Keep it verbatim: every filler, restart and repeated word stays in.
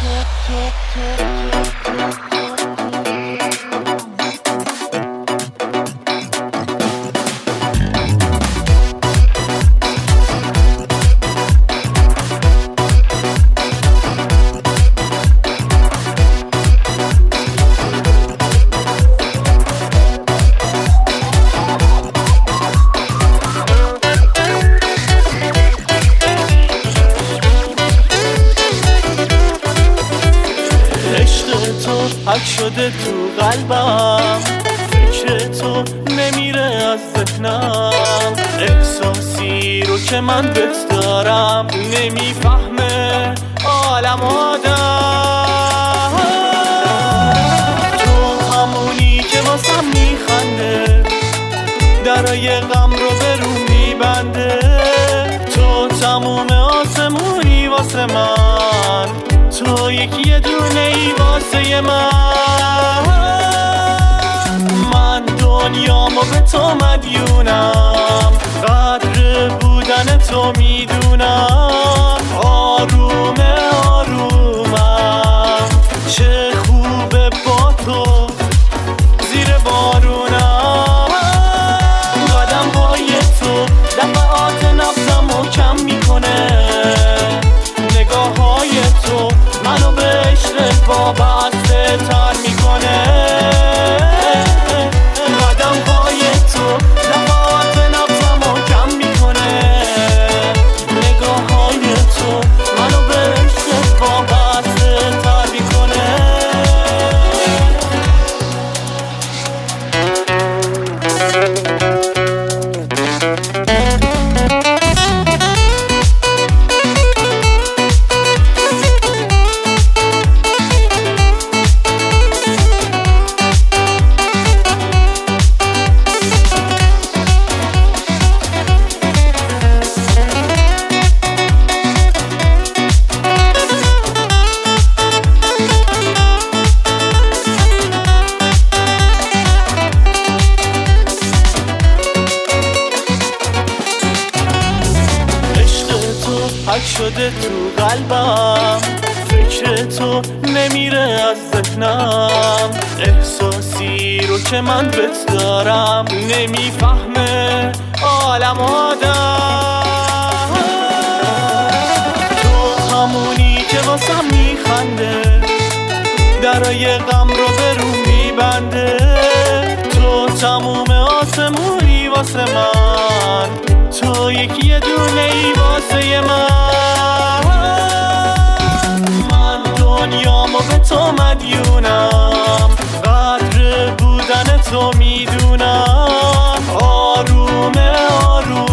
حک شده تو قلبم، فکر تو نمیره از ذهنم، احساسی رو که من بهت دارم نمیفهمه عالم آدم. تو همونی که واسم میخنده، درای غم رو به رو میبنده، تو تموم آسمونی واسه من، تو یکی یه دونه ای واسه من. من دنیامو به تو مدیونم، قدر بودن تو میدونم، آرومه آرومم، چه خوبه با تو زیر بارونم. قدم های تو دفعات نبضمو کم میکنه، نگاه های تو منو به عشق وابسته تر میکنه. قدم های تو دفعات نبضمو کم میکنه، نگاه های تو منو به عشق وابسته تر میکنه. حک شده تو قلبم، فکر تو نمیره از ذهنم، احساسی رو که من بهت دارم نمیفهمه عالم آدم. تو همونی که واسم میخنده، درای غم رو به رو میبنده، تو تموم آسمونی واسه من، تو یکی یه دونه ای واسه من. من دنیامو به تو مدیونم، قدر بودن تو میدونم، آرومه آروم